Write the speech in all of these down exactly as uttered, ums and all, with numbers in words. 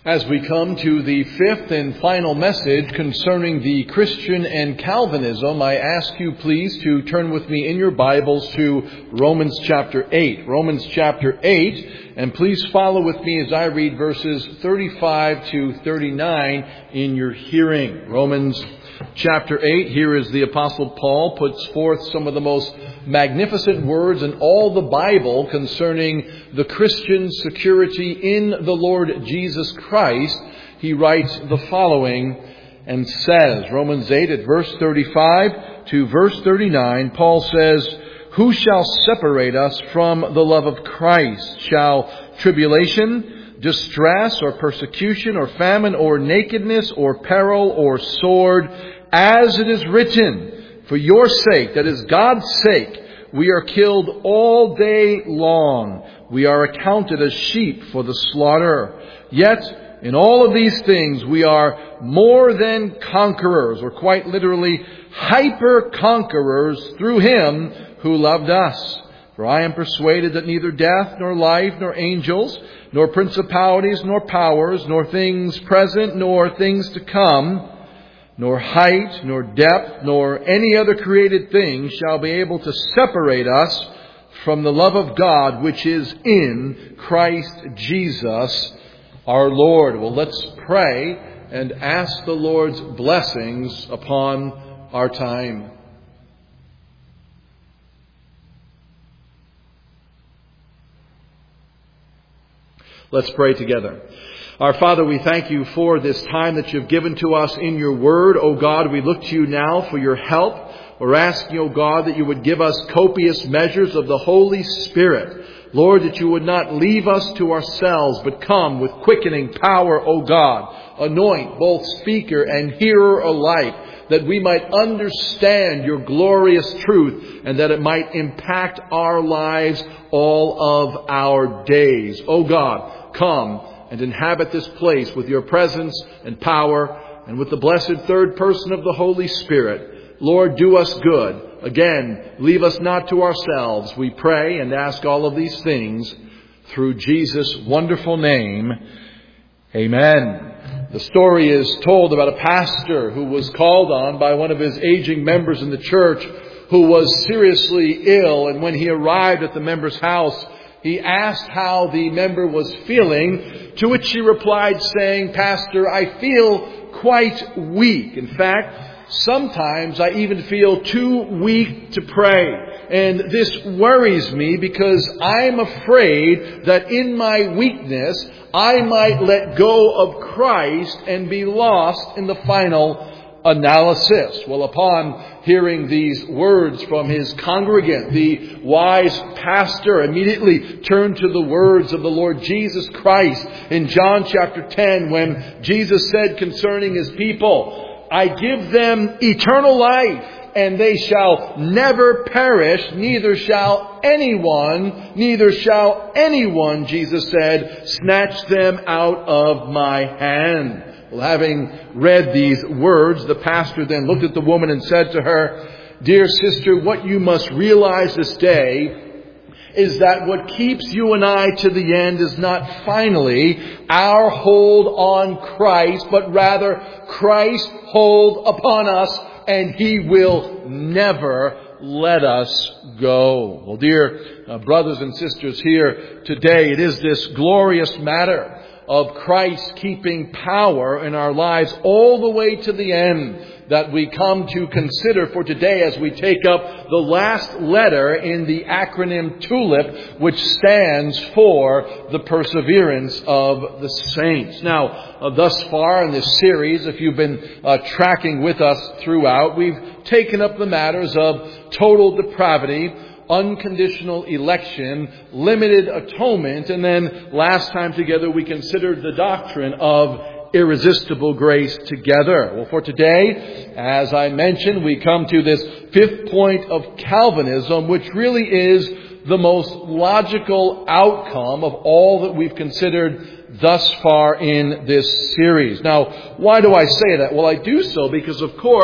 As we come to the fifth and final message concerning the Christian and Calvinism, I ask you please to turn with me in your Bibles to Romans chapter eight. Romans chapter eight, and please follow with me as I read verses thirty-five to thirty-nine in your hearing. Romans chapter eight, here is the Apostle Paul puts forth some of the most magnificent words in all the Bible concerning the Christian security in the Lord Jesus Christ. He writes the following and says, Romans eight at verse thirty-five to verse thirty-nine, Paul says, "Who shall separate us from the love of Christ? Shall tribulation, distress, or persecution, or famine, or nakedness, or peril, or sword? As it is written, for your sake, that is God's sake, we are killed all day long. We are accounted as sheep for the slaughter. Yet, in all of these things, we are more than conquerors," or quite literally, hyper-conquerors through Him who loved us. "For I am persuaded that neither death, nor life, nor angels, nor principalities, nor powers, nor things present, nor things to come, nor height, nor depth, nor any other created thing shall be able to separate us from the love of God which is in Christ Jesus our Lord." Well, let's pray and ask the Lord's blessings upon our time. Let's pray together. Our Father, we thank you for this time that you've given to us in your word. O God, we look to you now for your help. We're asking, O God, that you would give us copious measures of the Holy Spirit. Lord, that you would not leave us to ourselves, but come with quickening power, O God. Anoint both speaker and hearer alike, that we might understand your glorious truth and that it might impact our lives all of our days. O God, come and inhabit this place with your presence and power and with the blessed third person of the Holy Spirit. Lord, do us good. Again, leave us not to ourselves. We pray and ask all of these things through Jesus' wonderful name. Amen. The story is told about a pastor who was called on by one of his aging members in the church who was seriously ill. And when he arrived at the member's house, he asked how the member was feeling, to which she replied saying, "Pastor, I feel quite weak. In fact, sometimes I even feel too weak to pray. And this worries me because I'm afraid that in my weakness, I might let go of Christ and be lost in the final analysis." Well, upon hearing these words from his congregant, the wise pastor immediately turned to the words of the Lord Jesus Christ in John chapter ten, when Jesus said concerning his people, "I give them eternal life, and they shall never perish, neither shall anyone, neither shall anyone," Jesus said, "snatch them out of my hand." Well, having read these words, the pastor then looked at the woman and said to her, "Dear sister, what you must realize this day is that what keeps you and I to the end is not finally our hold on Christ, but rather Christ's hold upon us, and He will never let us go." Well, dear uh, brothers and sisters here today, it is this glorious matter of Christ's keeping power in our lives all the way to the end that we come to consider for today as we take up the last letter in the acronym TULIP, which stands for the perseverance of the saints. Now, uh, thus far in this series, if you've been uh, tracking with us throughout, we've taken up the matters of total depravity, unconditional election, limited atonement, and then last time together we considered the doctrine of irresistible grace together. Well, for today, as I mentioned, we come to this fifth point of Calvinism, which really is the most logical outcome of all that we've considered thus far in this series. Now, why do I say that? Well, I do so because, of course,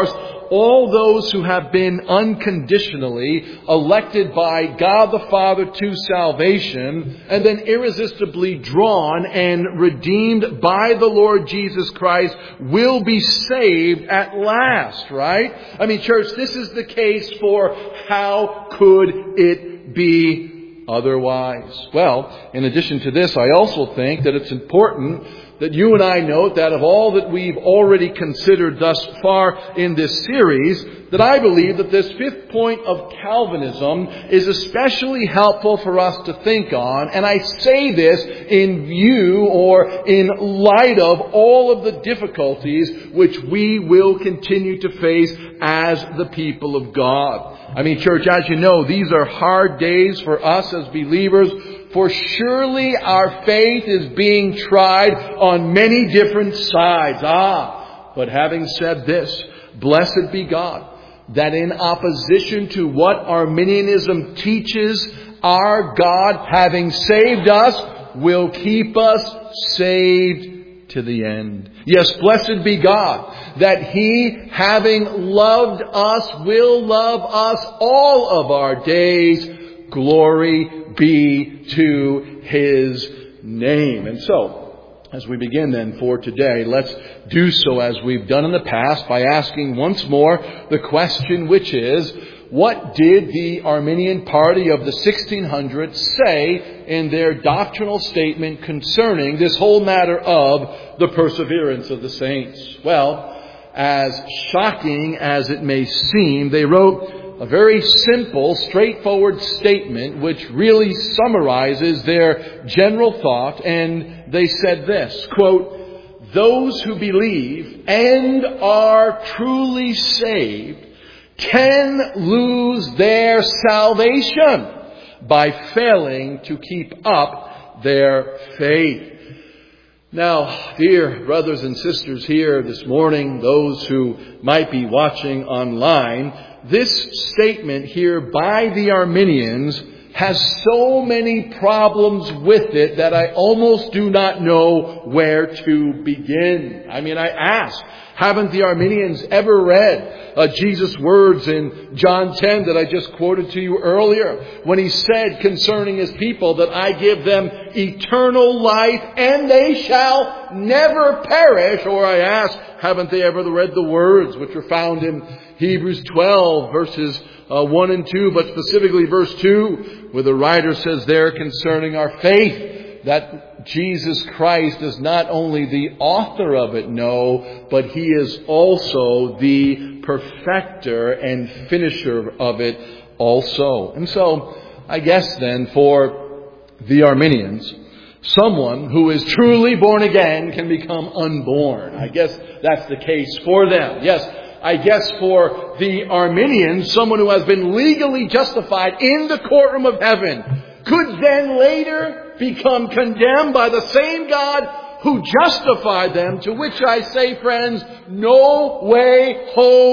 all those who have been unconditionally elected by God the Father to salvation and then irresistibly drawn and redeemed by the Lord Jesus Christ will be saved at last, right? I mean, church, this is the case for how could it be otherwise? Well, in addition to this, I also think that it's important that you and I note that of all that we've already considered thus far in this series, that I believe that this fifth point of Calvinism is especially helpful for us to think on. And I say this in view or in light of all of the difficulties which we will continue to face as the people of God. I mean, church, as you know, these are hard days for us as believers. For surely our faith is being tried on many different sides. Ah, but having said this, blessed be God, that in opposition to what Arminianism teaches, our God, having saved us, will keep us saved to the end. Yes, blessed be God, that He, having loved us, will love us all of our days. Glory be to His name. And so, as we begin then for today, let's do so as we've done in the past by asking once more the question, which is, what did the Arminian party of the sixteen hundreds say in their doctrinal statement concerning this whole matter of the perseverance of the saints? Well, as shocking as it may seem, they wrote a very simple, straightforward statement which really summarizes their general thought. And they said this, quote, "Those who believe and are truly saved can lose their salvation by failing to keep up their faith." Now, dear brothers and sisters here this morning, those who might be watching online, this statement here by the Arminians has so many problems with it that I almost do not know where to begin. I mean, I ask, haven't the Arminians ever read uh, Jesus' words in John ten that I just quoted to you earlier, when He said concerning His people that I give them eternal life and they shall never perish? Or I ask, haven't they ever read the words which are found in Hebrews twelve verses uh, one and two, but specifically verse two, where the writer says there concerning our faith that Jesus Christ is not only the author of it, no, but He is also the perfecter and finisher of it also. And so, I guess then for the Arminians, someone who is truly born again can become unborn. I guess that's the case for them. Yes, I guess for the Arminians, someone who has been legally justified in the courtroom of heaven could then later become condemned by the same God who justified them, to which I say, friends, no way,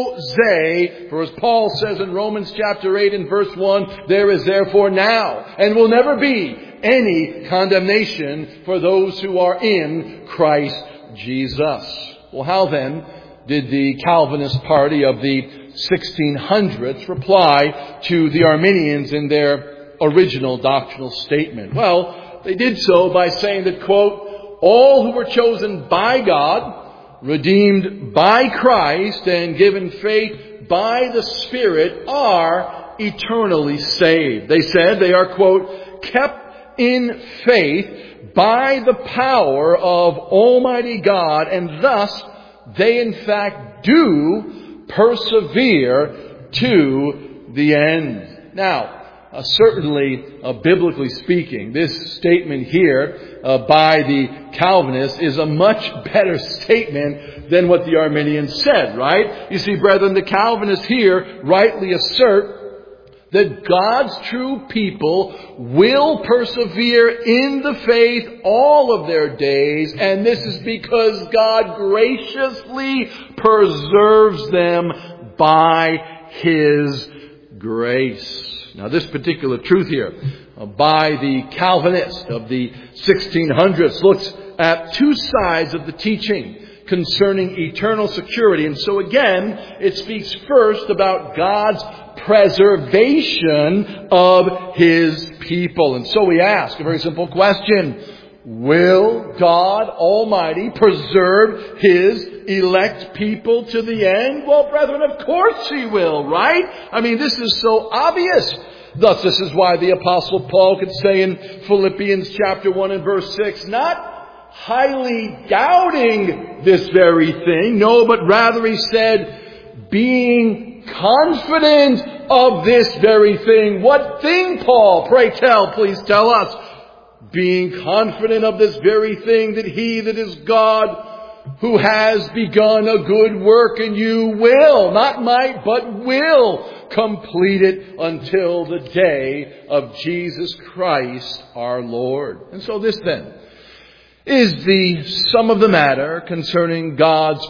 Jose. For as Paul says in Romans chapter eight and verse one, there is therefore now and will never be any condemnation for those who are in Christ Jesus. Well, how then did the Calvinist party of the sixteen hundreds reply to the Arminians in their original doctrinal statement? Well, they did so by saying that, quote, all who were chosen by God, redeemed by Christ, and given faith by the Spirit are eternally saved. They said they are, quote, kept in faith by the power of Almighty God, and thus they in fact do persevere to the end. Now, Uh, certainly, uh, biblically speaking, this statement here uh, by the Calvinists is a much better statement than what the Arminians said, right? You see, brethren, the Calvinists here rightly assert that God's true people will persevere in the faith all of their days, and this is because God graciously preserves them by His grace. Now, this particular truth here uh, by the Calvinist of the sixteen hundreds looks at two sides of the teaching concerning eternal security. And so again, it speaks first about God's preservation of His people. And so we ask a very simple question. Will God Almighty preserve His elect people to the end? Well, brethren, of course He will, right? I mean, this is so obvious. Thus, this is why the Apostle Paul could say in Philippians chapter one and verse six, not highly doubting this very thing, no, but rather he said, being confident of this very thing. What thing, Paul? Pray tell, please tell us. Being confident of this very thing, that He that is God, who has begun a good work in you, will, not might, but will complete it until the day of Jesus Christ our Lord. And so this then is the sum of the matter concerning God's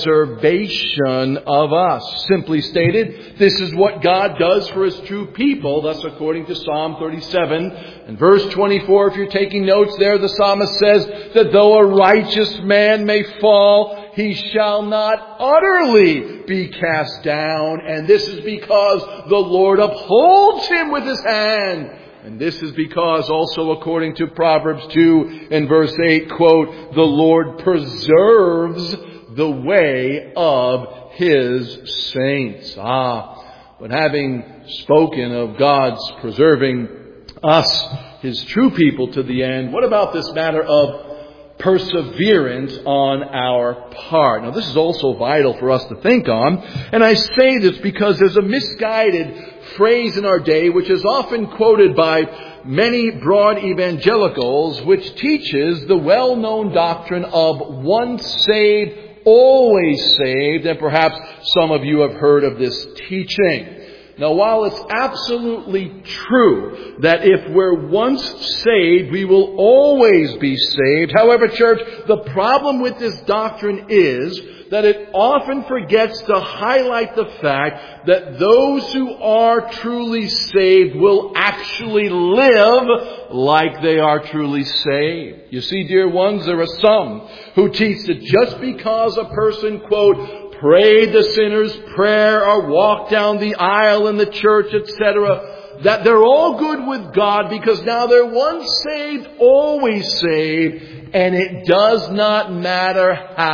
preservation of us. Simply stated, this is what God does for His true people. Thus, according to Psalm thirty-seven and verse twenty-four, if you're taking notes there, the psalmist says that though a righteous man may fall, he shall not utterly be cast down. And this is because the Lord upholds him with His hand. And this is because also according to Proverbs two and verse eight, quote, the Lord preserves the way of His saints. Ah, but having spoken of God's preserving us, His true people to the end, what about this matter of perseverance on our part? Now, this is also vital for us to think on. And I say this because there's a misguided phrase in our day which is often quoted by many broad evangelicals, which teaches the well-known doctrine of once saved, always saved. And perhaps some of you have heard of this teaching. Now, while it's absolutely true that if we're once saved, we will always be saved. However, church, the problem with this doctrine is that it often forgets to highlight the fact that those who are truly saved will actually live like they are truly saved. You see, dear ones, there are some who teach that just because a person, quote, prayed the sinner's prayer or walked down the aisle in the church, et cetera, that they're all good with God because now they're once saved, always saved, and it does not matter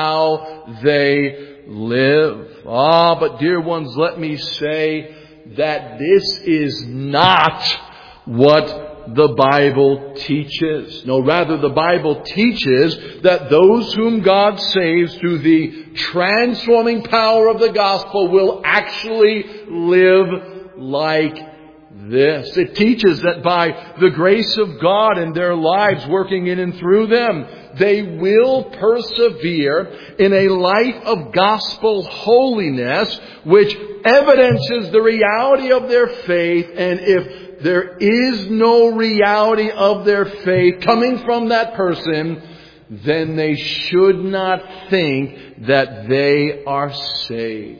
how they live. Ah, but dear ones, let me say that this is not what the Bible teaches. No, rather the Bible teaches that those whom God saves through the transforming power of the gospel will actually live like this. It teaches that by the grace of God in their lives working in and through them, they will persevere in a life of gospel holiness which evidences the reality of their faith. And if there is no reality of their faith coming from that person, then they should not think that they are saved.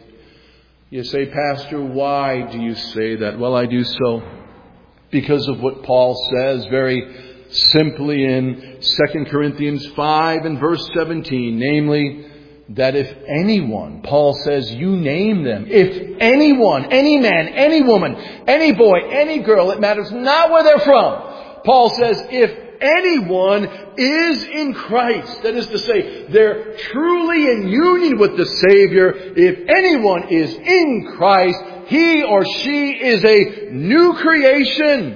You say, Pastor, why do you say that? Well, I do so because of what Paul says very simply in Second Corinthians five and verse seventeen, namely, that if anyone, Paul says, you name them, if anyone, any man, any woman, any boy, any girl, it matters not where they're from. Paul says, if anyone is in Christ, that is to say, they're truly in union with the Savior, if anyone is in Christ, he or she is a new creation.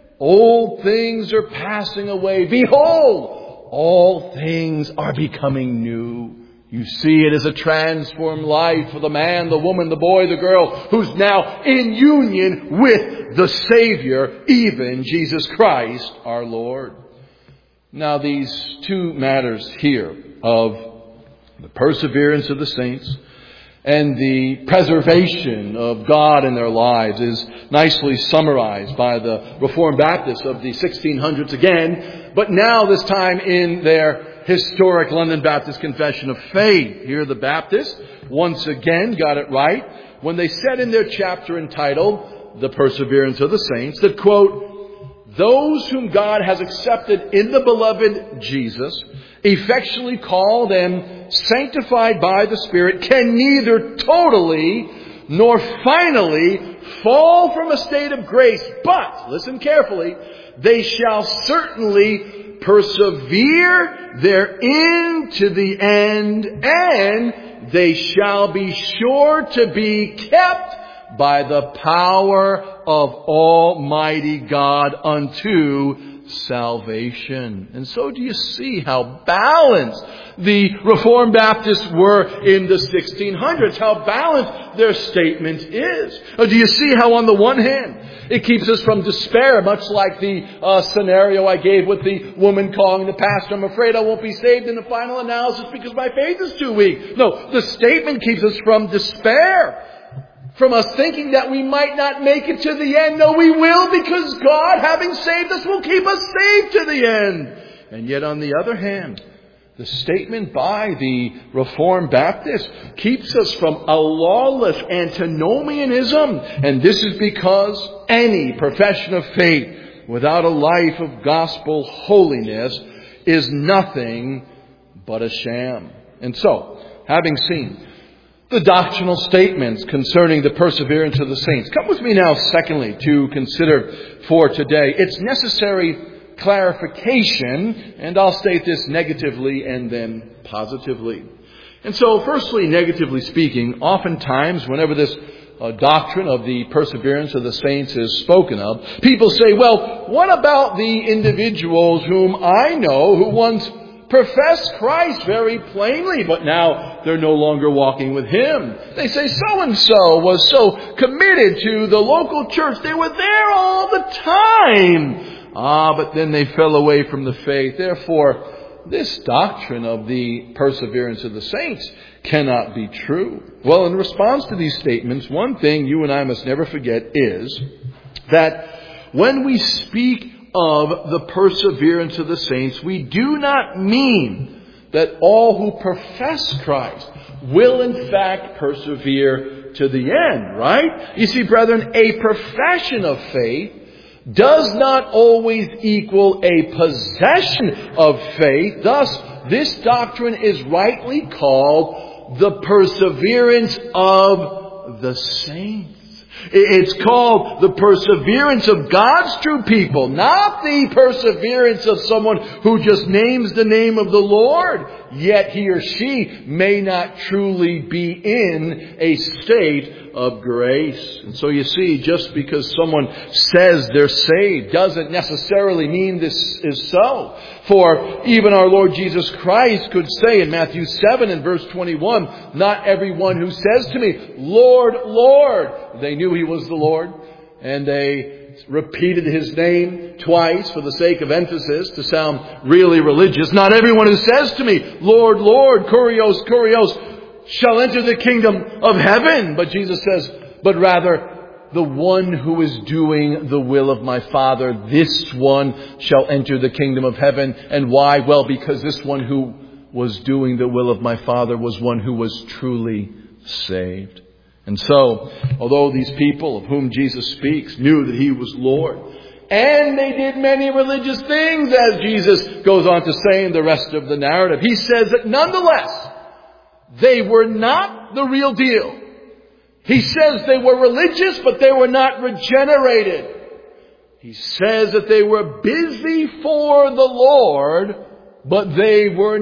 Old things are passing away. Behold, all things are becoming new. You see, it is a transformed life for the man, the woman, the boy, the girl, who's now in union with the Savior, even Jesus Christ our Lord. Now, these two matters here of the perseverance of the saints and the preservation of God in their lives is nicely summarized by the Reformed Baptists of the sixteen hundreds again, but now this time in their historic London Baptist Confession of Faith. Here the Baptists once again got it right when they said in their chapter entitled The Perseverance of the Saints that, quote, those whom God has accepted in the beloved Jesus, effectually called and sanctified by the Spirit, can neither totally nor finally fall from a state of grace, but, listen carefully, they shall certainly persevere therein to the end, and they shall be sure to be kept by the power of Almighty God unto salvation. And so do you see how balanced the Reformed Baptists were in the sixteen hundreds? How balanced their statement is. Or do you see how on the one hand it keeps us from despair, much like the uh, scenario I gave with the woman calling the pastor, I'm afraid I won't be saved in the final analysis because my faith is too weak. No, the statement keeps us from despair. From us thinking that we might not make it to the end. No, we will, because God, having saved us, will keep us saved to the end. And yet, on the other hand, the statement by the Reformed Baptists keeps us from a lawless antinomianism. And this is because any profession of faith without a life of gospel holiness is nothing but a sham. And so, having seen the doctrinal statements concerning the perseverance of the saints, come with me now, secondly, to consider for today its necessary clarification, and I'll state this negatively and then positively. And so, firstly, negatively speaking, oftentimes, whenever this uh, doctrine of the perseverance of the saints is spoken of, people say, well, what about the individuals whom I know who once professed Christ very plainly, but now they're no longer walking with Him? They say so-and-so was so committed to the local church. They were there all the time. Ah, but then they fell away from the faith. Therefore, this doctrine of the perseverance of the saints cannot be true. Well, in response to these statements, one thing you and I must never forget is that when we speak of the perseverance of the saints, we do not mean that all who profess Christ will in fact persevere to the end, right? You see, brethren, a profession of faith does not always equal a possession of faith. Thus, this doctrine is rightly called the perseverance of the saints. It's called the perseverance of God's true people, not the perseverance of someone who just names the name of the Lord, yet he or she may not truly be in a state of grace. And so you see, just because someone says they're saved doesn't necessarily mean this is so. For even our Lord Jesus Christ could say in Matthew seven and verse twenty-one, not everyone who says to me, Lord, Lord. They knew He was the Lord, and they repeated His name twice for the sake of emphasis to sound really religious. Not everyone who says to me, Lord, Lord, kurios, kurios, shall enter the kingdom of heaven. But Jesus says, but rather the one who is doing the will of my Father, this one shall enter the kingdom of heaven. And why? Well, because this one who was doing the will of my Father was one who was truly saved. And so, although these people of whom Jesus speaks knew that He was Lord, and they did many religious things, as Jesus goes on to say in the rest of the narrative, He says that nonetheless, they were not the real deal. He says they were religious, but they were not regenerated. He says that they were busy for the Lord, but they were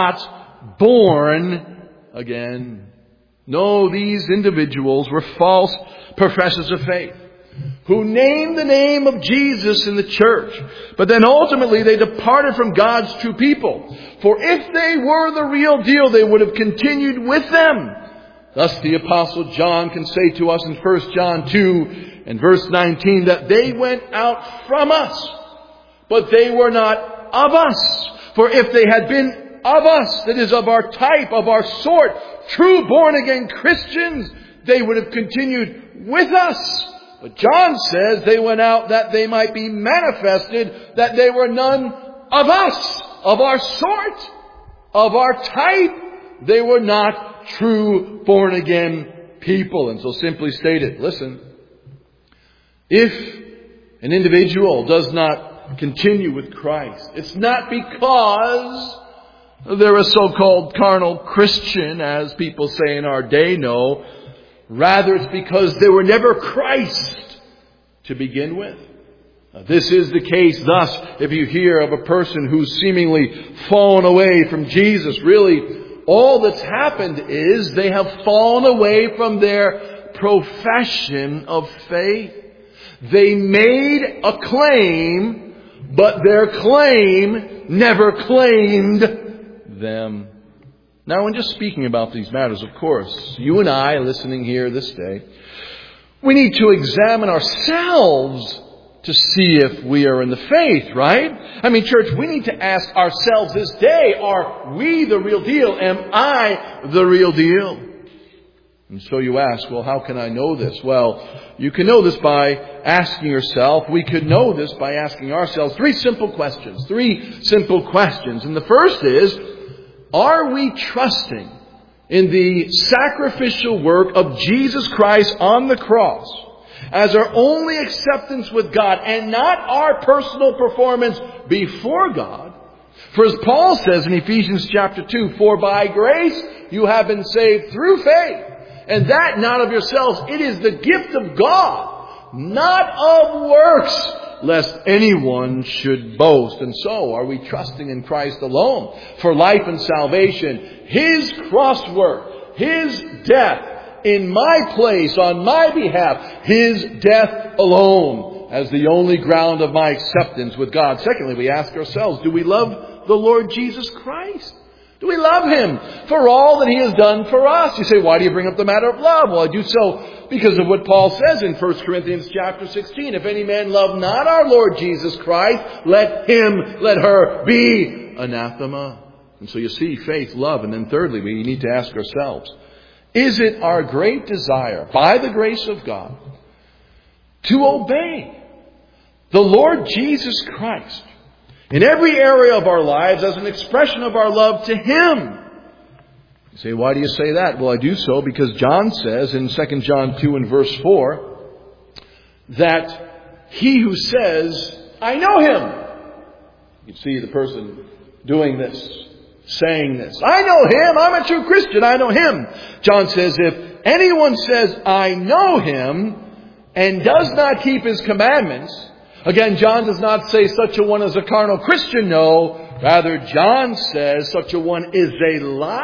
not born again. No, these individuals were false professors of faith who named the name of Jesus in the church, but then ultimately they departed from God's true people. For if they were the real deal, they would have continued with them. Thus the Apostle John can say to us in First John two and verse nineteen that they went out from us, but they were not of us. For if they had been of us, that is, of our type, of our sort, true born-again Christians, they would have continued with us. But John says they went out that they might be manifested that they were none of us, of our sort, of our type. They were not true born-again people. And so simply stated, listen, if an individual does not continue with Christ, it's not because they're a so-called carnal Christian, as people say in our day. No, rather it's because they were never Christ to begin with. Now, this is the case. Thus, if you hear of a person who's seemingly fallen away from Jesus, really all that's happened is they have fallen away from their profession of faith. They made a claim, but their claim never claimed them. Now, in just speaking about these matters, of course, you and I listening here this day, we need to examine ourselves to see if we are in the faith, right? I mean, church, we need to ask ourselves this day, are we the real deal? Am I the real deal? And so you ask, well, how can I know this? Well, you can know this by asking yourself. We could know this by asking ourselves three simple questions. Three simple questions. And the first is, are we trusting in the sacrificial work of Jesus Christ on the cross as our only acceptance with God and not our personal performance before God? For as Paul says in Ephesians chapter two, for by grace you have been saved through faith, and that not of yourselves, it is the gift of God, not of works, lest anyone should boast. And so, are we trusting in Christ alone for life and salvation? His cross work, His death in my place, on my behalf, His death alone as the only ground of my acceptance with God. Secondly, we ask ourselves, do we love the Lord Jesus Christ? Do we love Him for all that He has done for us? You say, why do you bring up the matter of love? Well, I do so because of what Paul says in First Corinthians chapter sixteen. If any man love not our Lord Jesus Christ, let him, let her be anathema. And so you see, faith, love. And then thirdly, we need to ask ourselves, is it our great desire, by the grace of God, to obey the Lord Jesus Christ in every area of our lives as an expression of our love to Him? You say, why do you say that? Well, I do so because John says in Second John two and verse four that he who says, I know Him. You can see the person doing this, saying this. I know Him. I'm a true Christian. I know Him. John says, if anyone says, I know Him, and does not keep His commandments. Again, John does not say such a one is a carnal Christian. No. Rather, John says such a one is a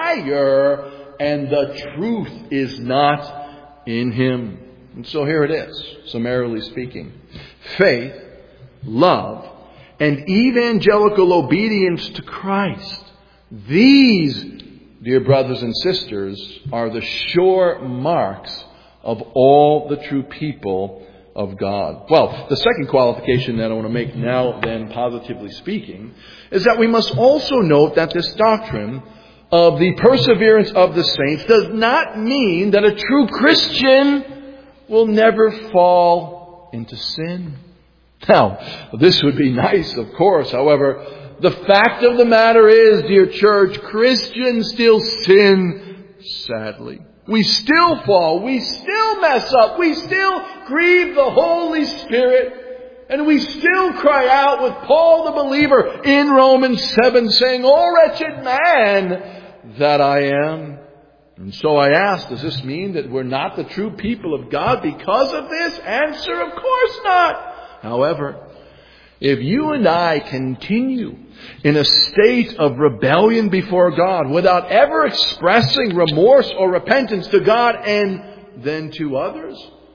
liar and the truth is not in him. And so here it is, summarily speaking. Faith, love, and evangelical obedience to Christ. These, dear brothers and sisters, are the sure marks of all the true people of God. Well, the second qualification that I want to make now, then, positively speaking, is that we must also note that this doctrine of the perseverance of the saints does not mean that a true Christian will never fall into sin. Now, this would be nice, of course. However, the fact of the matter is, dear church, Christians still sin, sadly. We still fall. We still mess up. We still grieve the Holy Spirit. And we still cry out with Paul the believer in Romans seven saying, "O wretched man that I am." And so I ask, does this mean that we're not the true people of God because of this? Answer, of course not. However, if you and I continue in a state of rebellion before God without ever expressing remorse or repentance to God and then to others,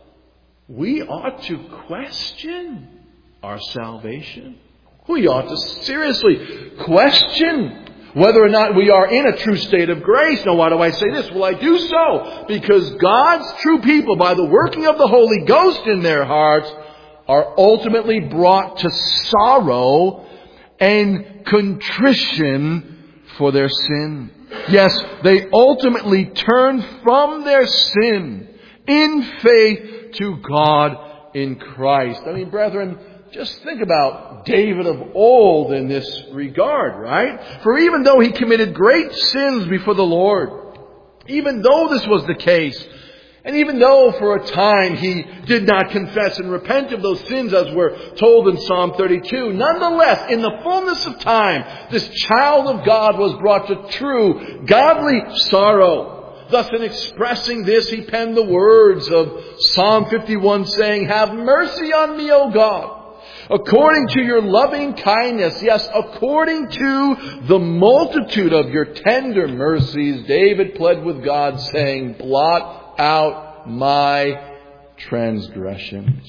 we ought to question our salvation. We ought to seriously question whether or not we are in a true state of grace. Now, why do I say this? Well, I do so because God's true people, by the working of the Holy Ghost in their hearts, are ultimately brought to sorrow and contrition for their sin. Yes, they ultimately turn from their sin in faith to God in Christ. I mean, brethren, just think about David of old in this regard, right? For even though he committed great sins before the Lord, even though this was the case, And even though for a time he did not confess and repent of those sins as we're told in Psalm thirty-two, nonetheless, in the fullness of time, this child of God was brought to true godly sorrow. Thus, in expressing this, he penned the words of Psalm fifty-one saying, "Have mercy on me, O God, according to your loving kindness, yes, according to the multitude of your tender mercies." David pled with God saying, "Blot out my transgressions."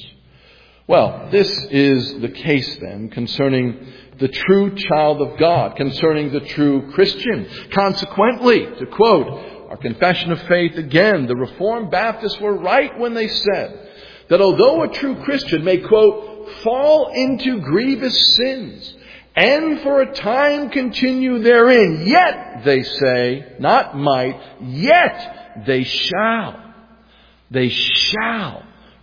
Well, this is the case then concerning the true child of God, concerning the true Christian. Consequently, to quote our Confession of Faith again, the Reformed Baptists were right when they said that although a true Christian may, quote, fall into grievous sins and for a time continue therein, yet, they say, not might, yet they shall, they shall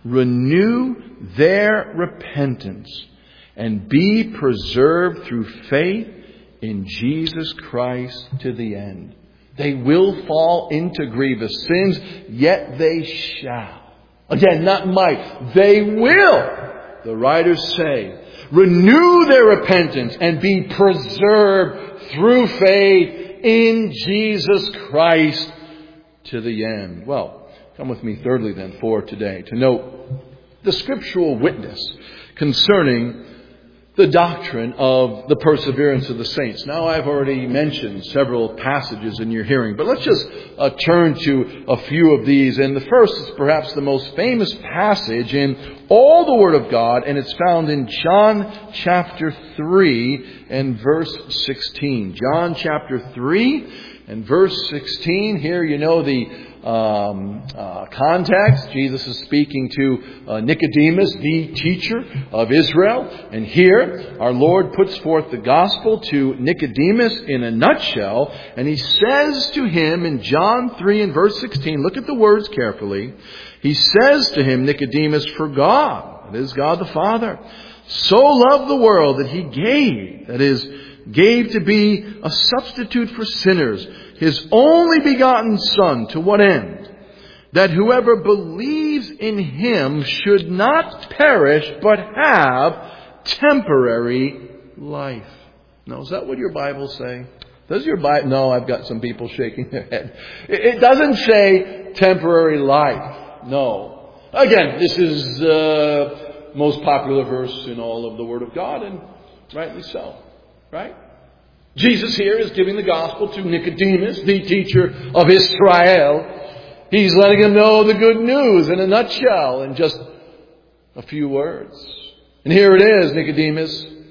renew their repentance and be preserved through faith in Jesus Christ to the end. They will fall into grievous sins, yet they shall. Again, not might, they will, the writers say, renew their repentance and be preserved through faith in Jesus Christ to the end. Well, come with me thirdly then for today to note the scriptural witness concerning the doctrine of the perseverance of the saints. Now, I've already mentioned several passages in your hearing, but let's just uh, turn to a few of these. And the first is perhaps the most famous passage in all the Word of God, and it's found in John chapter three and verse sixteen. John chapter three and verse sixteen. Here you know the Um, uh, context. Jesus is speaking to uh, Nicodemus, the teacher of Israel. And here our Lord puts forth the gospel to Nicodemus in a nutshell. And he says to him in John three and verse sixteen, look at the words carefully. He says to him, Nicodemus, for God, that is God the Father, so loved the world that he gave, that is, gave to be a substitute for sinners, His only begotten Son, to what end? That whoever believes in Him should not perish, but have temporary life. Now, is that what your Bible say? Does your Bible? No, I've got some people shaking their head. It doesn't say temporary life. No. Again, this is the most popular verse in all of the Word of God, and rightly so. Right? Jesus here is giving the gospel to Nicodemus, the teacher of Israel. He's letting him know the good news in a nutshell in just a few words. And here it is, Nicodemus.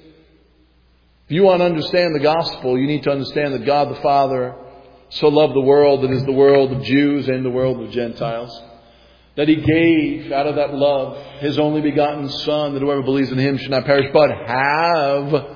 If you want to understand the gospel, you need to understand that God the Father so loved the world, that is the world of Jews and the world of Gentiles, that He gave out of that love His only begotten Son, that whoever believes in Him should not perish, but have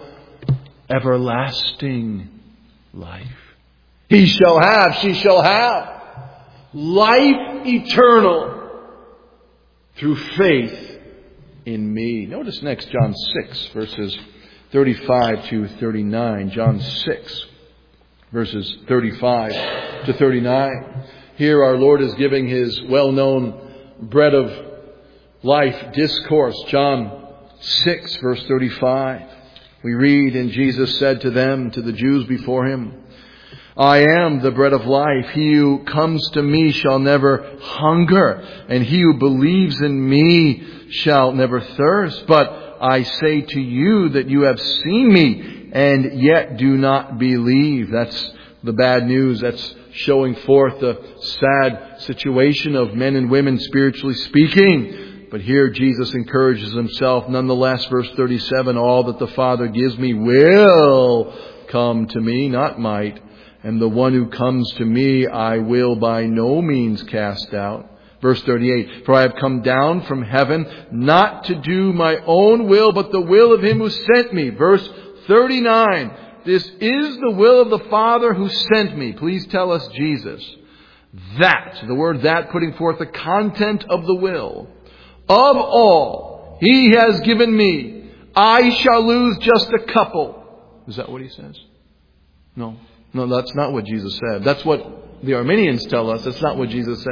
everlasting life. He shall have, she shall have life eternal through faith in me. Notice next John six, verses thirty-five to thirty-nine. John six, verses thirty-five to thirty-nine. Here our Lord is giving His well-known bread of life discourse. John six, verse thirty-five. We read, and Jesus said to them, to the Jews before Him, I am the bread of life. He who comes to me shall never hunger, and he who believes in me shall never thirst. But I say to you that you have seen me, and yet do not believe. That's the bad news. That's showing forth the sad situation of men and women, spiritually speaking. But here Jesus encourages Himself nonetheless. Verse thirty-seven, all that the Father gives me will come to me, not might. And the one who comes to me I will by no means cast out. Verse thirty-eight, for I have come down from heaven not to do my own will, but the will of Him who sent me. Verse thirty-nine, this is the will of the Father who sent me. Please tell us Jesus. That, the word that putting forth the content of the will. Of all He has given me, I shall lose just a couple. Is that what He says? No. No, that's not what Jesus said. That's what the Arminians tell us. That's not what Jesus said.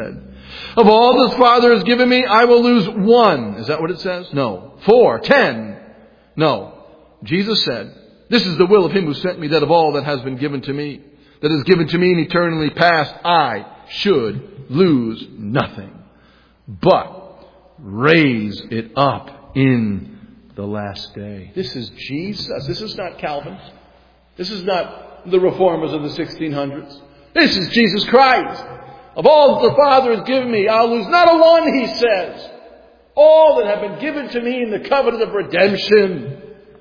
Of all the Father has given me, I will lose one. Is that what it says? No. Four. Ten. No. Jesus said, this is the will of him who sent me, that of all that has been given to me, that is given to me in eternity past, I should lose nothing, but raise it up in the last day. This is Jesus. This is not Calvin. This is not the reformers of the sixteen hundreds. This is Jesus Christ. Of all that the Father has given me, I'll lose not a one, he says. All that have been given to me in the covenant of redemption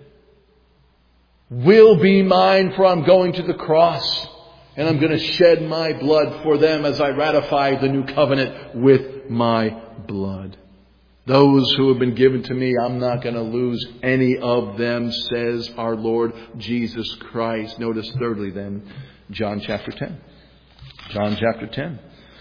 will be mine, for I'm going to the cross. And I'm going to shed my blood for them as I ratify the new covenant with my blood. Those who have been given to me, I'm not going to lose any of them, says our Lord Jesus Christ. Notice thirdly then, John chapter ten. John chapter ten.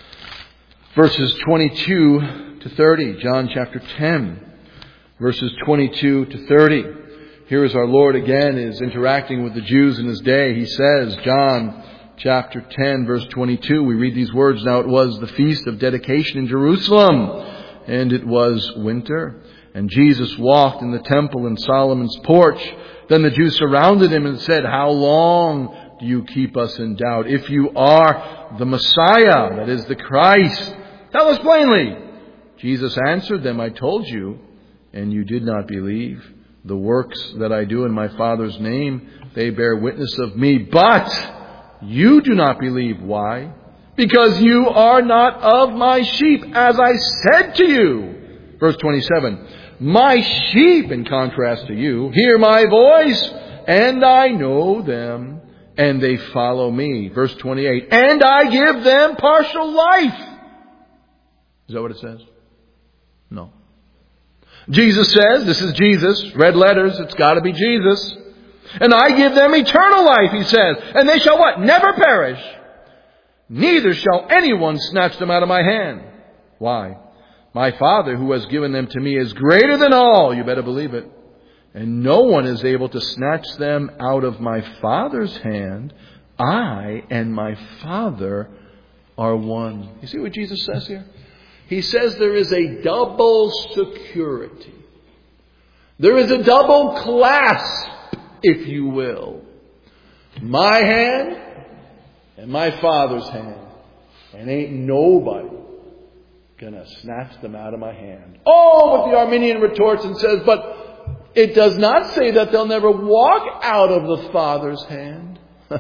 Verses twenty-two to thirty. John chapter ten. Verses twenty-two to thirty. Here is our Lord again is interacting with the Jews in his day. He says, John chapter ten, verse twenty-two, we read these words, now it was the feast of dedication in Jerusalem, and it was winter. And Jesus walked in the temple in Solomon's porch. Then the Jews surrounded him and said, how long do you keep us in doubt? If you are the Messiah, that is the Christ, tell us plainly. Jesus answered them, I told you, and you did not believe. The works that I do in my Father's name, they bear witness of me. But you do not believe. Why? Because you are not of my sheep, as I said to you. Verse twenty-seven. My sheep, in contrast to you, hear my voice, and I know them, and they follow me. Verse twenty-eight. And I give them partial life. Is that what it says? No. Jesus says, this is Jesus, red letters, it's got to be Jesus. And I give them eternal life, he says. And they shall what? Never perish. Neither shall anyone snatch them out of my hand. Why? My Father who has given them to me is greater than all. You better believe it. And no one is able to snatch them out of my Father's hand. I and my Father are one. You see what Jesus says here? He says there is a double security. There is a double clasp, if you will. My hand and my Father's hand. And ain't nobody gonna snatch them out of my hand. Oh, but the Arminian retorts and says, but it does not say that they'll never walk out of the Father's hand.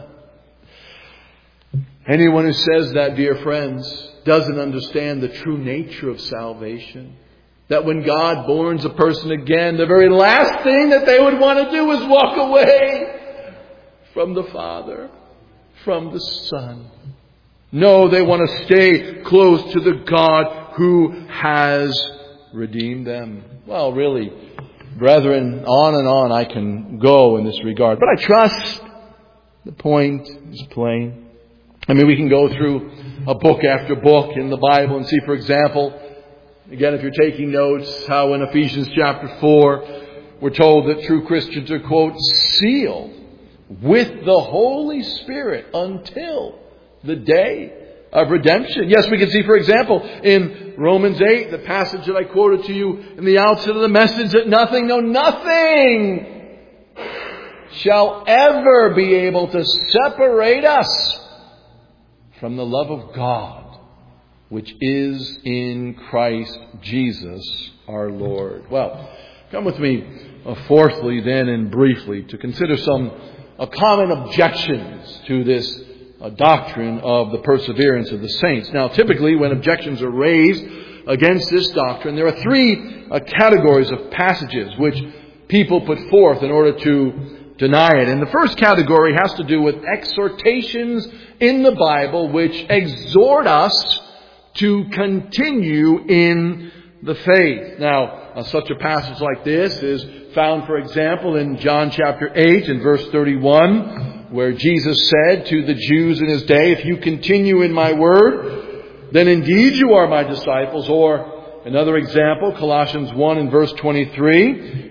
Anyone who says that, dear friends, doesn't understand the true nature of salvation. That when God borns a person again, the very last thing that they would want to do is walk away from the Father, from the Son. No, they want to stay close to the God who has redeemed them. Well, really, brethren, on and on I can go in this regard. But I trust the point is plain. I mean, we can go through a book after book in the Bible and see, for example, again, if you're taking notes, how in Ephesians chapter four, we're told that true Christians are, quote, sealed with the Holy Spirit until the day of redemption. Yes, we can see, for example, in Romans eight, the passage that I quoted to you in the outset of the message, that nothing, no nothing shall ever be able to separate us from the love of God, which is in Christ Jesus our Lord. Well, come with me uh, fourthly then and briefly to consider some uh, common objections to this uh, doctrine of the perseverance of the saints. Now, typically when objections are raised against this doctrine, there are three uh, categories of passages which people put forth in order to deny it. And the first category has to do with exhortations in the Bible which exhort us to continue in the faith. Now, uh, such a passage like this is found, for example, in John chapter eight and verse thirty-one, where Jesus said to the Jews in his day, if you continue in my word, then indeed you are my disciples. Or another example, Colossians one and verse twenty-three,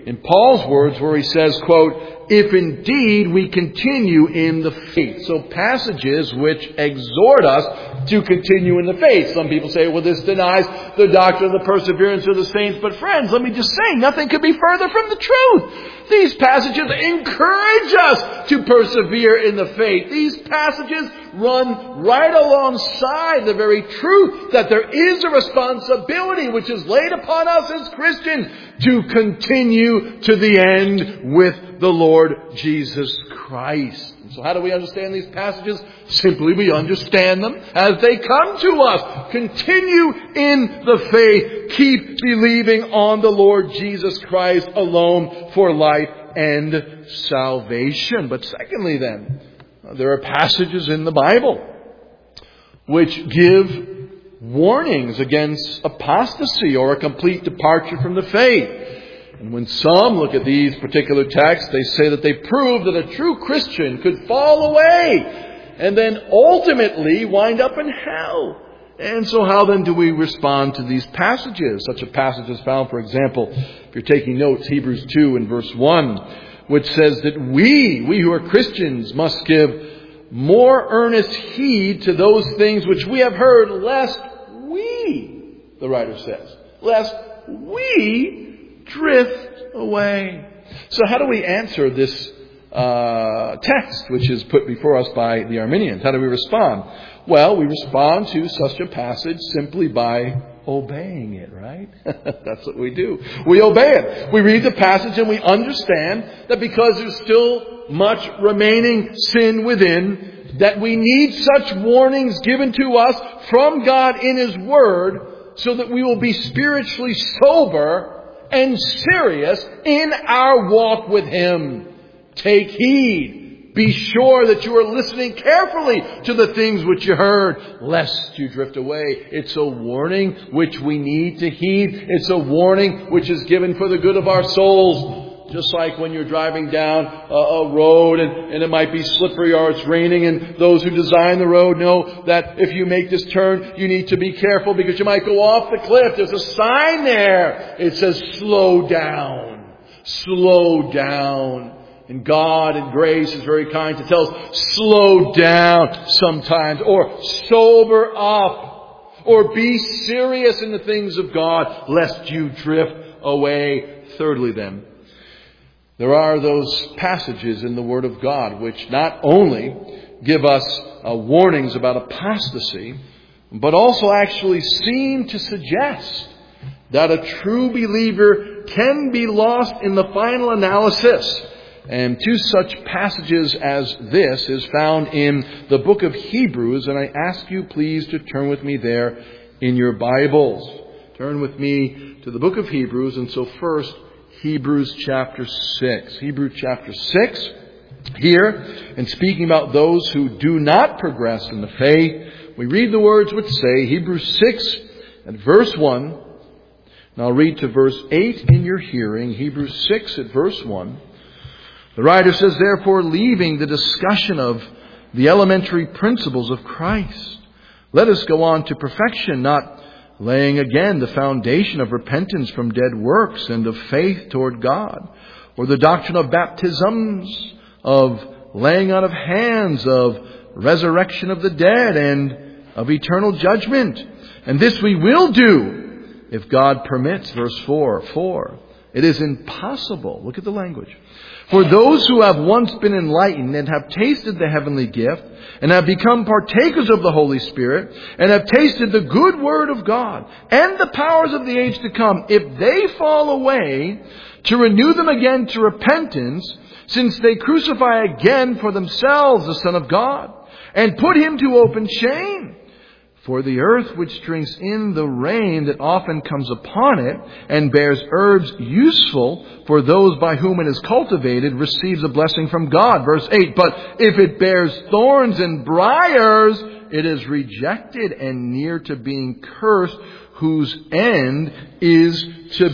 in Paul's words where he says, quote, if indeed we continue in the faith. So passages which exhort us to continue in the faith. Some people say, well, this denies the doctrine of the perseverance of the saints. But friends, let me just say, nothing could be further from the truth. These passages encourage us to persevere in the faith. These passages run right alongside the very truth that there is a responsibility which is laid upon us as Christians to continue to the end with the Lord Jesus Christ. And so how do we understand these passages? Simply we understand them as they come to us. Continue in the faith. Keep believing on the Lord Jesus Christ alone for life and salvation. But secondly then, there are passages in the Bible which give warnings against apostasy or a complete departure from the faith. And when some look at these particular texts, they say that they prove that a true Christian could fall away and then ultimately wind up in hell. And so how then do we respond to these passages? Such a passage is found, for example, if you're taking notes, Hebrews two and verse one, which says that we, we who are Christians, must give more earnest heed to those things which we have heard, lest we, the writer says, lest we drift away. So how do we answer this uh, text which is put before us by the Arminians? How do we respond? Well, we respond to such a passage simply by obeying it, right? That's what we do. We obey it. We read the passage and we understand that because there's still much remaining sin within, that we need such warnings given to us from God in His Word so that we will be spiritually sober and serious in our walk with Him. Take heed. Be sure that you are listening carefully to the things which you heard, lest you drift away. It's a warning which we need to heed. It's a warning which is given for the good of our souls. Just like when you're driving down a, a road and, and it might be slippery or it's raining, and those who design the road know that if you make this turn, you need to be careful because you might go off the cliff. There's a sign there. It says, slow down. Slow down. And God in grace is very kind to tell us, slow down sometimes, or sober up, or be serious in the things of God, lest you drift away. Thirdly then, there are those passages in the Word of God which not only give us uh, warnings about apostasy, but also actually seem to suggest that a true believer can be lost in the final analysis. And two such passages as this is found in the book of Hebrews, and I ask you please to turn with me there in your Bibles. Turn with me to the book of Hebrews, and so first, Hebrews chapter six. Hebrews chapter six, here, and speaking about those who do not progress in the faith, we read the words which say, Hebrews six and verse one, and I'll read to verse eight in your hearing, Hebrews six at verse one. The writer says, therefore, leaving the discussion of the elementary principles of Christ, let us go on to perfection, not laying again the foundation of repentance from dead works and of faith toward God, or the doctrine of baptisms, of laying on of hands, of resurrection of the dead, and of eternal judgment. And this we will do, if God permits. Verse four. For it is impossible. Look at the language. For those who have once been enlightened and have tasted the heavenly gift and have become partakers of the Holy Spirit and have tasted the good word of God and the powers of the age to come, if they fall away, to renew them again to repentance, since they crucify again for themselves the Son of God and put Him to open shame. For the earth which drinks in the rain that often comes upon it and bears herbs useful for those by whom it is cultivated receives a blessing from God. Verse eight, but if it bears thorns and briars, it is rejected and near to being cursed, whose end is to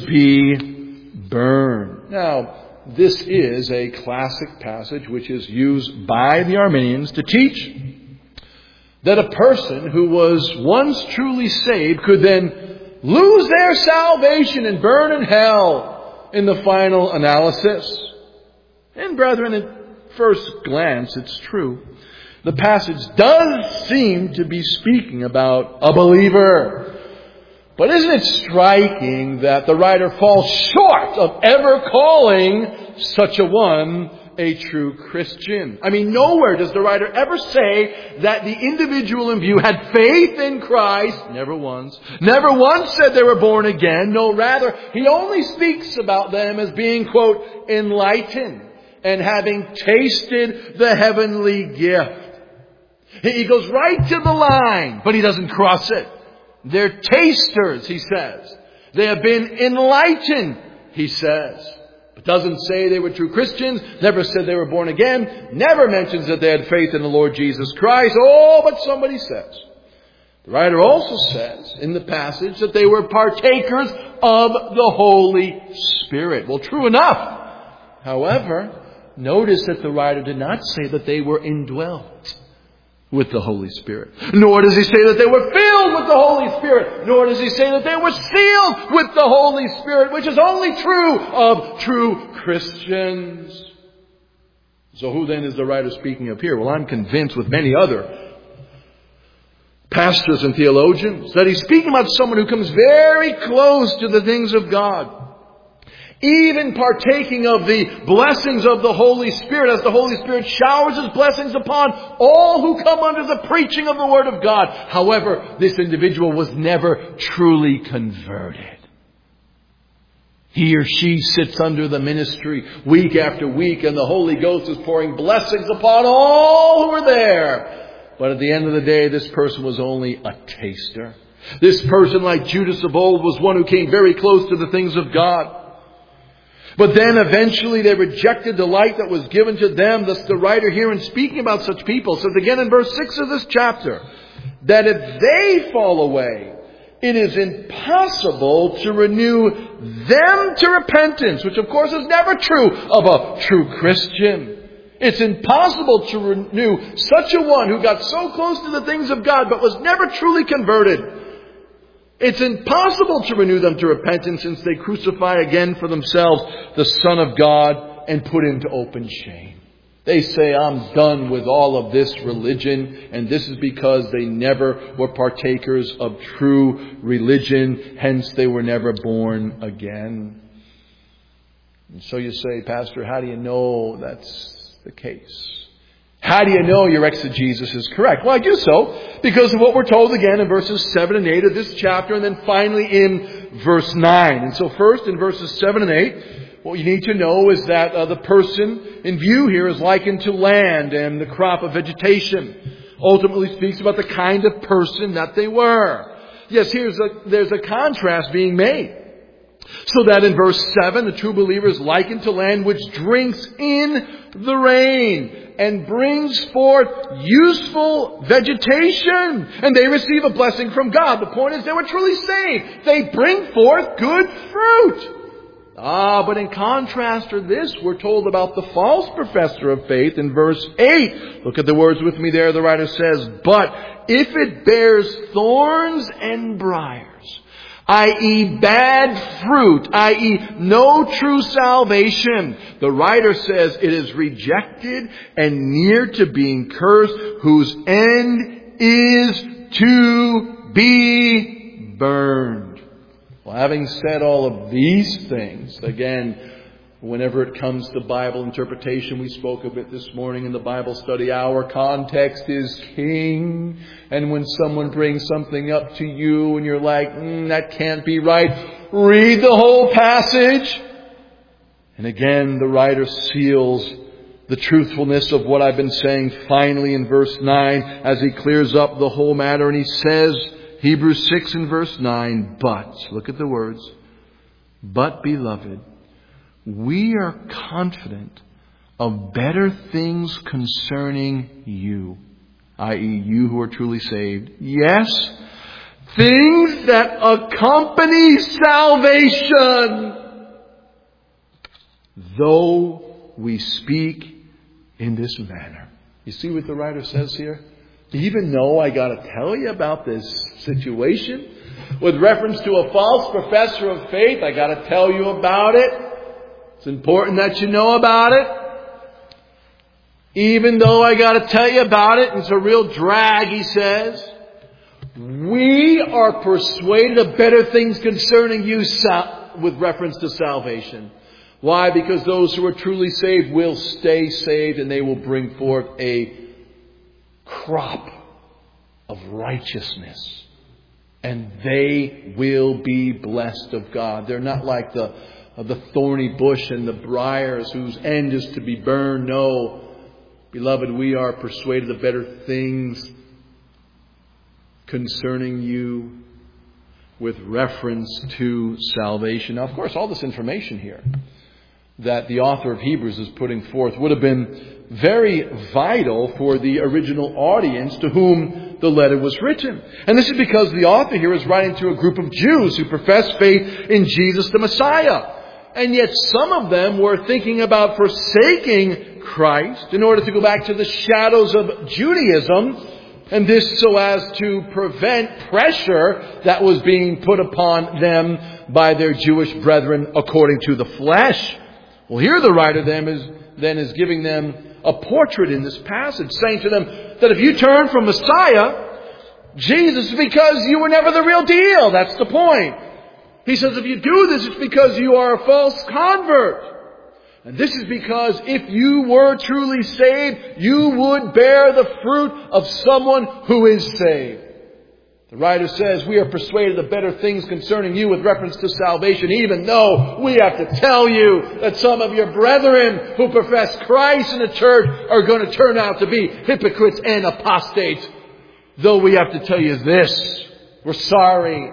be burned. Now, this is a classic passage which is used by the Arminians to teach that a person who was once truly saved could then lose their salvation and burn in hell. in the final analysis. And brethren, at first glance, it's true. The passage does seem to be speaking about a believer. But isn't it striking that the writer falls short of ever calling such a one a true Christian? I mean, nowhere does the writer ever say that the individual in view had faith in Christ. Never once. Never once said they were born again. No, rather, he only speaks about them as being, quote, enlightened and having tasted the heavenly gift. He goes right to the line, but he doesn't cross it. They're tasters, he says. They have been enlightened, he says. But doesn't say they were true Christians. Never said they were born again. Never mentions that they had faith in the Lord Jesus Christ. Oh, but somebody says. The writer also says in the passage that they were partakers of the Holy Spirit. Well, true enough. However, notice that the writer did not say that they were indwelt with the Holy Spirit. Nor does he say that they were filled with the Holy Spirit. Nor does he say that they were sealed with the Holy Spirit, which is only true of true Christians. So who then is the writer speaking of here? Well, I'm convinced with many other pastors and theologians that he's speaking about someone who comes very close to the things of God. Even partaking of the blessings of the Holy Spirit as the Holy Spirit showers His blessings upon all who come under the preaching of the Word of God. However, this individual was never truly converted. He or she sits under the ministry week after week and the Holy Ghost is pouring blessings upon all who are there. But at the end of the day, this person was only a taster. This person, like Judas of old, was one who came very close to the things of God. But then eventually they rejected the light that was given to them. Thus the writer here, in speaking about such people, says again in verse six of this chapter, that if they fall away, it is impossible to renew them to repentance, which of course is never true of a true Christian. It's impossible to renew such a one who got so close to the things of God but was never truly converted. It's impossible to renew them to repentance since they crucify again for themselves the Son of God and put Him to open shame. They say, I'm done with all of this religion, and this is because they never were partakers of true religion, hence they were never born again. And so you say, Pastor, how do you know that's the case? How do you know your exegesis is correct? Well, I do so because of what we're told again in verses seven and eight of this chapter, and then finally in verse nine. And so first in verses seven and eight, what you need to know is that uh, the person in view here is likened to land and the crop of vegetation. Ultimately speaks about the kind of person that they were. Yes, here's a, there's a contrast being made. So that in verse seven, the true believer is likened to land which drinks in the rain and brings forth useful vegetation. And they receive a blessing from God. The point is they were truly saved. They bring forth good fruit. Ah, but in contrast to this, we're told about the false professor of faith in verse eight. Look at the words with me there. The writer says, but if it bears thorns and briars, that is bad fruit, that is no true salvation, the writer says it is rejected and near to being cursed, whose end is to be burned. Well, having said all of these things, again, whenever it comes to Bible interpretation, we spoke of it this morning in the Bible study hour, context is king. And when someone brings something up to you and you're like, mm, that can't be right, read the whole passage. And again, the writer seals the truthfulness of what I've been saying finally in verse nine as he clears up the whole matter. And he says, Hebrews six and verse nine, but, look at the words, but beloved, we are confident of better things concerning you, that is you who are truly saved. Yes, things that accompany salvation, though we speak in this manner. You see what the writer says here? Even though I got to tell you about this situation with reference to a false professor of faith, I got to tell you about it. It's important that you know about it. Even though I got to tell you about it, and it's a real drag, he says. We are persuaded of better things concerning you with reference to salvation. Why? Because those who are truly saved will stay saved, and they will bring forth a crop of righteousness. And they will be blessed of God. They're not like the, the thorny bush and the briars whose end is to be burned. No. Beloved, we are persuaded of better things concerning you with reference to salvation. Now, of course, all this information here that the author of Hebrews is putting forth would have been very vital for the original audience to whom the letter was written. And this is because the author here is writing to a group of Jews who profess faith in Jesus the Messiah. And yet some of them were thinking about forsaking Christ in order to go back to the shadows of Judaism, and this so as to prevent pressure that was being put upon them by their Jewish brethren according to the flesh. Well, here the writer then is, then is giving them a portrait in this passage, saying to them that if you turn from Messiah, Jesus, is because you were never the real deal. That's the point. He says if you do this, it's because you are a false convert. And this is because if you were truly saved, you would bear the fruit of someone who is saved. The writer says, we are persuaded of better things concerning you with reference to salvation, even though we have to tell you that some of your brethren who profess Christ in the church are going to turn out to be hypocrites and apostates. Though we have to tell you this, we're sorry,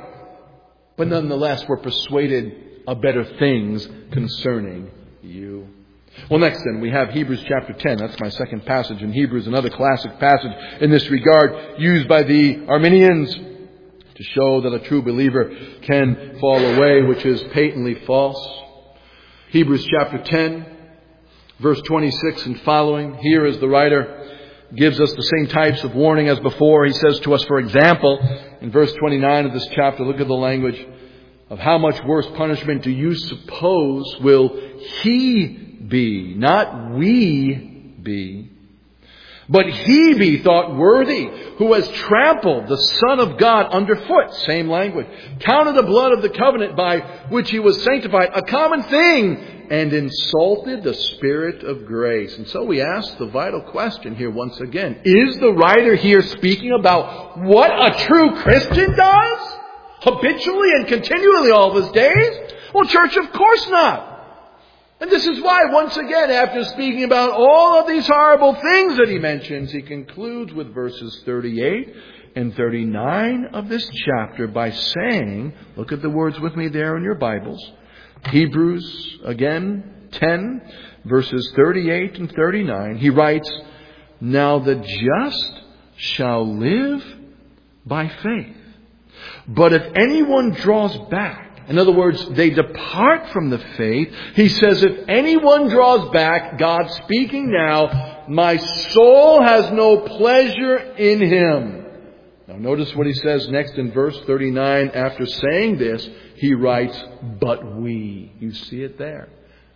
but nonetheless we're persuaded of better things concerning you. Well, next then, we have Hebrews chapter ten. That's my second passage in Hebrews, another classic passage in this regard, used by the Arminians to show that a true believer can fall away, which is patently false. Hebrews chapter ten, verse twenty-six and following. Here is the writer gives us the same types of warning as before. He says to us, for example, in verse twenty-nine of this chapter, look at the language, of how much worse punishment do you suppose will he be, not we be, but he be thought worthy who has trampled the Son of God underfoot, same language, counted the blood of the covenant by which he was sanctified a common thing, and insulted the Spirit of grace. And so we ask the vital question here once again, is the writer here speaking about what a true Christian does? Habitually and continually all of his days? Well, church, of course not. And this is why, once again, after speaking about all of these horrible things that he mentions, he concludes with verses thirty-eight and thirty-nine of this chapter by saying, look at the words with me there in your Bibles, Hebrews, again, ten, verses thirty-eight and thirty-nine. He writes, now the just shall live by faith. But if anyone draws back, in other words, they depart from the faith, he says, if anyone draws back, God speaking now, my soul has no pleasure in him. Now notice what he says next in verse thirty-nine. After saying this, he writes, but we. You see it there.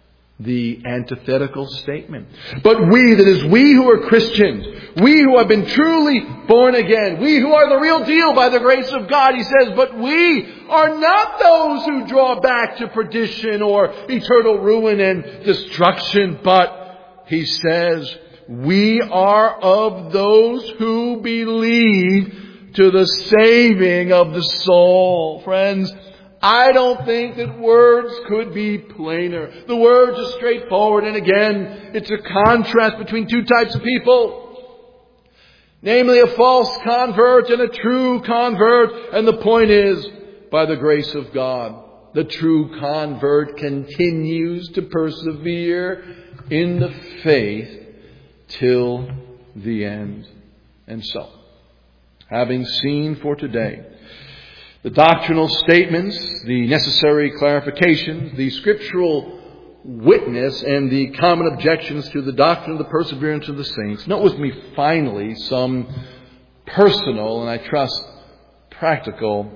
The antithetical statement. But we, that is we who are Christians, we who have been truly born again, we who are the real deal by the grace of God, he says, but we are not those who draw back to perdition or eternal ruin and destruction, but he says, we are of those who believe to the saving of the soul. Friends, I don't think that words could be plainer. The words are straightforward, and again, it's a contrast between two types of people. Namely, a false convert and a true convert. And the point is, by the grace of God, the true convert continues to persevere in the faith till the end. And so, having seen for today the doctrinal statements, the necessary clarifications, the scriptural witness, and the common objections to the doctrine of the perseverance of the saints, note with me finally some personal and I trust practical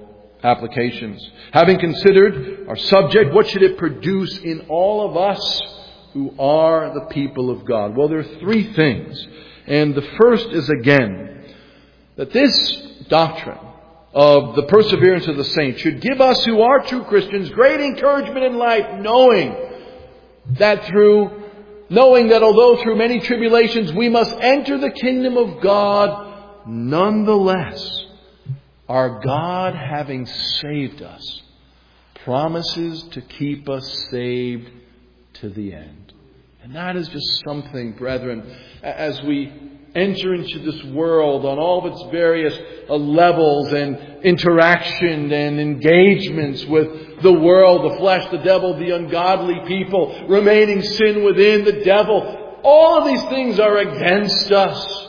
applications. Having considered our subject, what should it produce in all of us who are the people of God? Well, there are three things. And the first is, again, that this doctrine of the perseverance of the saints should give us who are true Christians great encouragement in life, knowing that through, knowing that although through many tribulations we must enter the kingdom of God, nonetheless, our God, having saved us, promises to keep us saved to the end. And that is just something, brethren, as we enter into this world on all of its various uh, levels and interaction and engagements with the world, the flesh, the devil, the ungodly people, remaining sin within, the devil. All of these things are against us.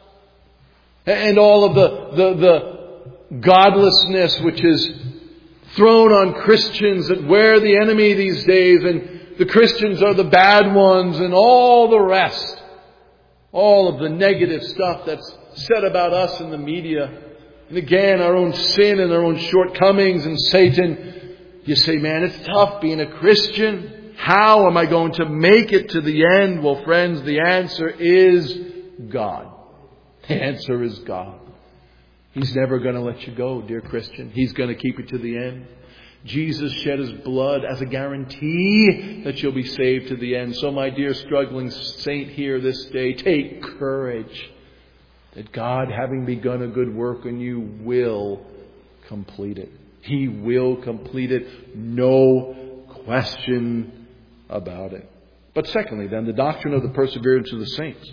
And all of the, the, the godlessness which is thrown on Christians, that we're the enemy these days and the Christians are the bad ones and all the rest. All of the negative stuff that's said about us in the media. And again, our own sin and our own shortcomings and Satan. You say, man, it's tough being a Christian. How am I going to make it to the end? Well, friends, the answer is God. The answer is God. He's never going to let you go, dear Christian. He's going to keep you to the end. Jesus shed His blood as a guarantee that you'll be saved to the end. So, my dear struggling saint here this day, take courage that God, having begun a good work in you, will complete it. He will complete it. No question about it. But secondly, then, the doctrine of the perseverance of the saints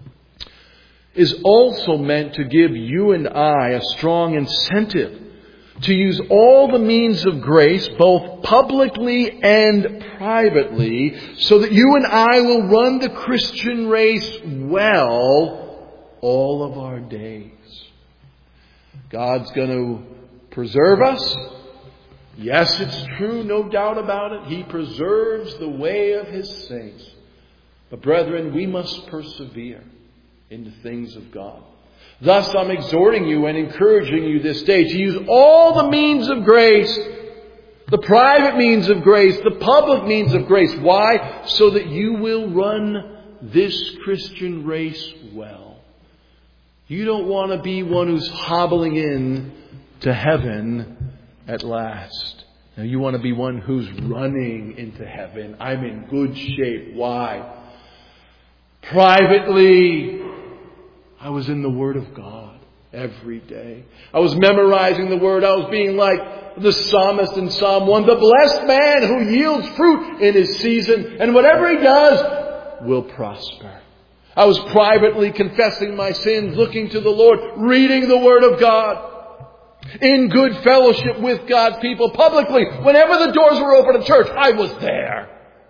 is also meant to give you and I a strong incentive to use all the means of grace, both publicly and privately, so that you and I will run the Christian race well all of our days. God's going to preserve us. Yes, it's true, no doubt about it. He preserves the way of His saints. But brethren, we must persevere in the things of God. Thus, I'm exhorting you and encouraging you this day to use all the means of grace, the private means of grace, the public means of grace. Why? So that you will run this Christian race well. You don't want to be one who's hobbling in to heaven at last. Now, you want to be one who's running into heaven. I'm in good shape. Why? Privately, I was in the Word of God every day. I was memorizing the Word. I was being like the psalmist in Psalm one. The blessed man who yields fruit in his season, and whatever he does will prosper. I was privately confessing my sins, looking to the Lord, reading the Word of God, in good fellowship with God's people publicly. Whenever the doors were open at church, I was there.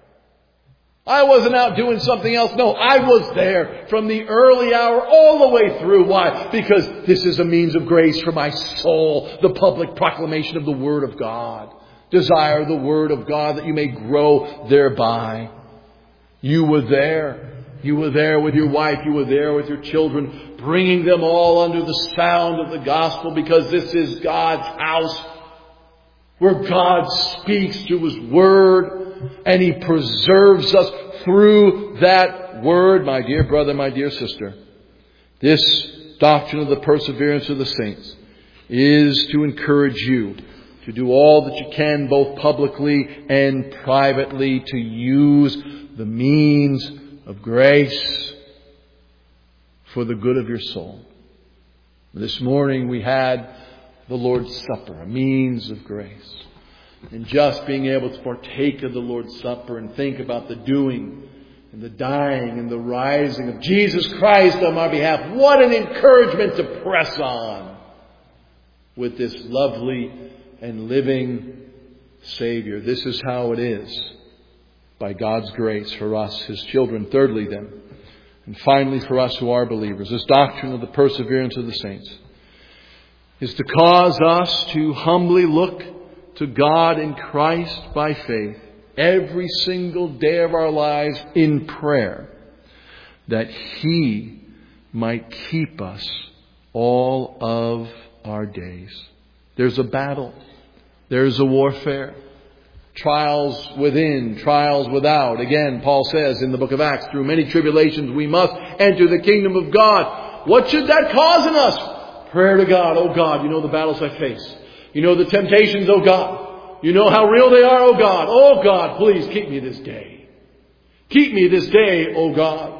I wasn't out doing something else. No, I was there from the early hour all the way through. Why? Because this is a means of grace for my soul. The public proclamation of the Word of God. Desire the Word of God that you may grow thereby. You were there. You were there with your wife. You were there with your children. Bringing them all under the sound of the gospel, because this is God's house, where God speaks through His Word. And He preserves us through that Word, my dear brother, my dear sister. This doctrine of the perseverance of the saints is to encourage you to do all that you can, both publicly and privately, to use the means of grace for the good of your soul. This morning we had the Lord's Supper, a means of grace. And just being able to partake of the Lord's Supper and think about the doing and the dying and the rising of Jesus Christ on my behalf. What an encouragement to press on with this lovely and living Savior. This is how it is by God's grace for us, His children. Thirdly then, and finally for us who are believers, this doctrine of the perseverance of the saints is to cause us to humbly look to God in Christ by faith every single day of our lives in prayer, that He might keep us all of our days. There's a battle There's a warfare. Trials within, trials without. Again, Paul says in the book of Acts, through many tribulations we must enter the kingdom of God. What should that cause in us? Prayer to God. Oh God, you know the battles I face. You know the temptations, oh God. You know how real they are, oh God. Oh God, please keep me this day. Keep me this day, oh God.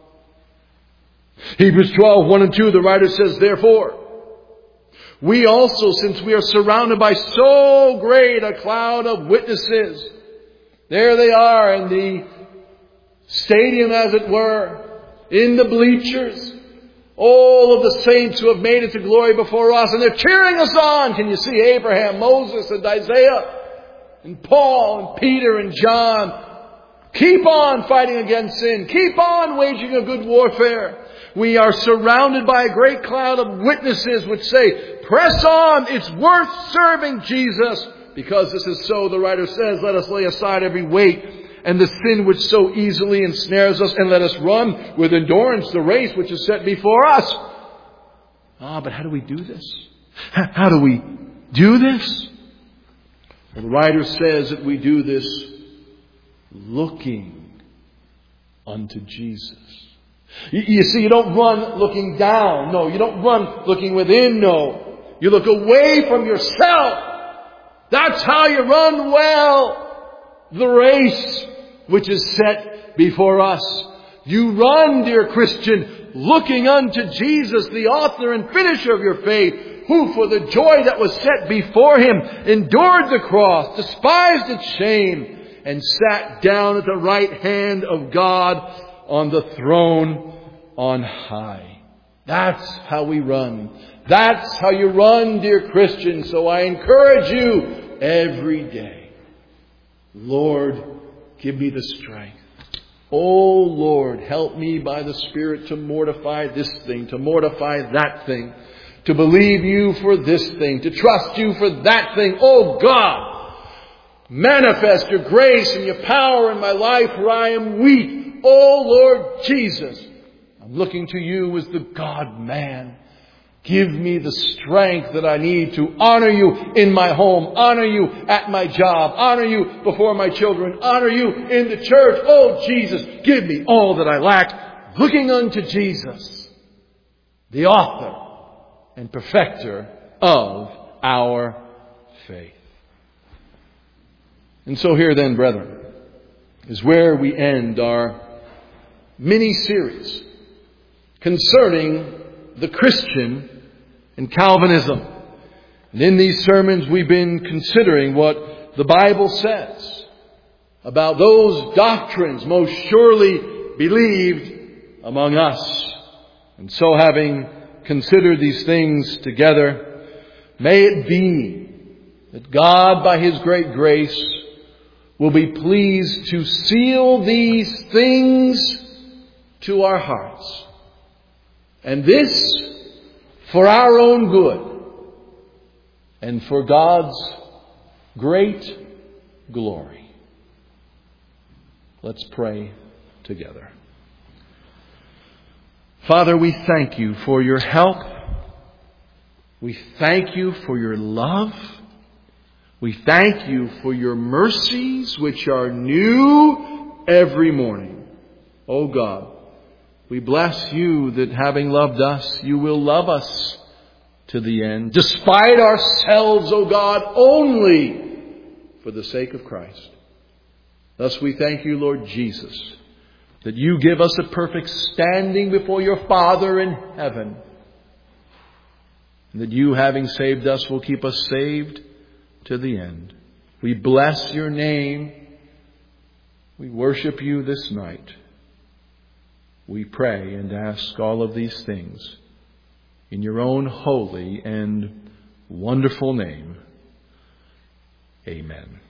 Hebrews twelve, one and two, the writer says, therefore, we also, since we are surrounded by so great a cloud of witnesses, there they are in the stadium, as it were, in the bleachers, all of the saints who have made it to glory before us, and they're cheering us on. Can you see Abraham, Moses, and Isaiah, and Paul, and Peter, and John? Keep on fighting against sin. Keep on waging a good warfare. We are surrounded by a great cloud of witnesses which say, press on, it's worth serving Jesus. Because this is so, the writer says, let us lay aside every weight and the sin which so easily ensnares us, and let us run with endurance the race which is set before us. Ah, but how do we do this? How do we do this? Well, the writer says that we do this looking unto Jesus. You see, you don't run looking down. No, you don't run looking within. No, you look away from yourself. That's how you run well the race which is set before us. You run, dear Christian, looking unto Jesus, the author and finisher of your faith, who for the joy that was set before Him endured the cross, despised its shame, and sat down at the right hand of God on the throne on high. That's how we run. That's how you run, dear Christian. So I encourage you every day. Lord, give me the strength. Oh Lord, help me by the Spirit to mortify this thing, to mortify that thing, to believe you for this thing, to trust you for that thing. Oh God, manifest your grace and your power in my life, for I am weak. Oh Lord Jesus, I'm looking to you as the God-man. Give me the strength that I need to honor you in my home, honor you at my job, honor you before my children, honor you in the church. Oh Jesus, give me all that I lack, looking unto Jesus, the author and perfecter of our faith. And so here then, brethren, is where we end our mini-series concerning the Christian and Calvinism. And in these sermons we've been considering what the Bible says about those doctrines most surely believed among us. And so, having considered these things together, may it be that God, by His great grace, will be pleased to seal these things to our hearts. And this for our own good and for God's great glory. Let's pray together. Father, we thank you for your help. We thank you for your love. We thank you for your mercies, which are new every morning. Oh God, we bless you that having loved us, you will love us to the end, despite ourselves, oh God, only for the sake of Christ. Thus we thank you, Lord Jesus, that you give us a perfect standing before your Father in heaven, and that you, having saved us, will keep us saved to the end. We bless your name. We worship you this night. We pray and ask all of these things in your own holy and wonderful name. Amen.